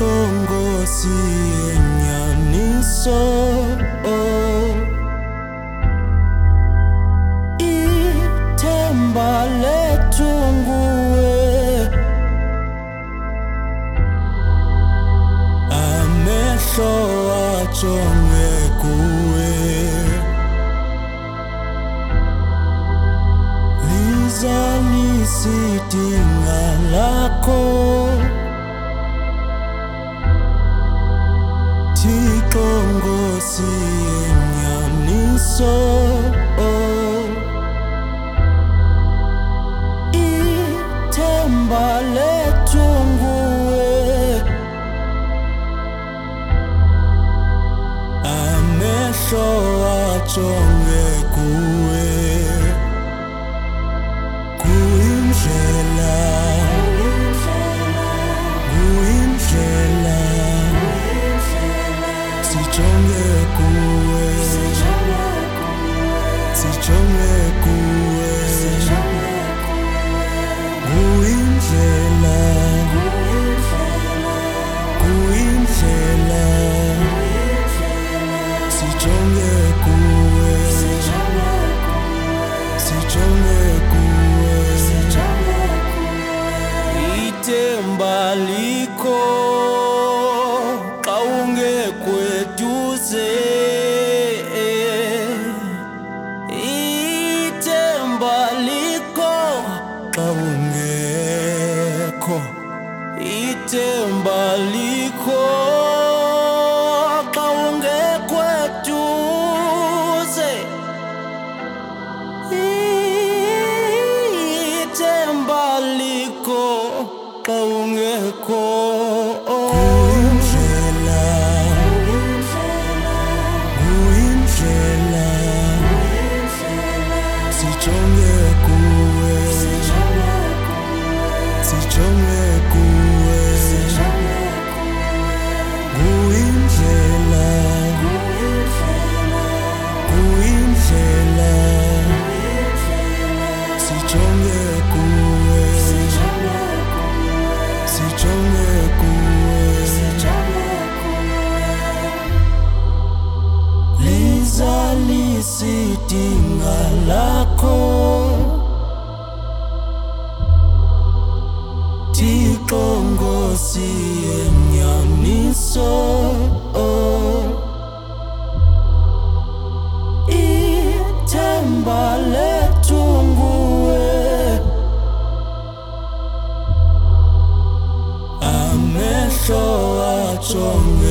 Nkosi enyaniso ithemba lethu nguwe, amehlo ajonge kuwe, lizalisa idinga lakho Thixo Nkosi enyaniso ithemba lethu nguwe, amehlo ajonge kuwe, kuyindlela sijonge kuwe, sijonge kuwe, kuyindlela sijonge kuwe, sijonge kuwe, ithemba likho xa ungekho eduze, ithemba likho xa ungekho, ithemba likho xa ungekho eduze, ithemba likho xa ungekho. Sijonge kuwe, sijonge kuwe, kuyindlela sijonge kuwe, sijonge kuwe, lizalisa idinga lakho Thixo Nkosi enyaniso ithemba lethu nguwe, amehlo ajonge